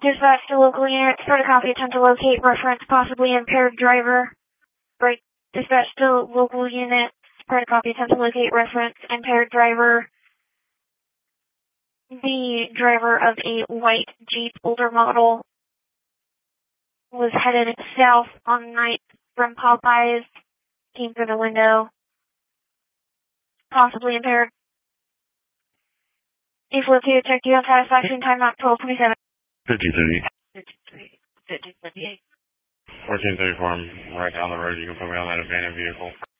Dispatch to local unit, start a copy, attempt to locate, reference, possibly impaired driver. Break. Dispatch to local unit, start a copy, attempt to locate, reference, impaired driver. The driver of a white Jeep, older model, was headed south on night from Popeyes, came through the window, possibly impaired. A4 check, you have satisfaction, time out 12:27. 53. 53. 50, 58. 1434, I'm right down the road. You can put me on that abandoned vehicle.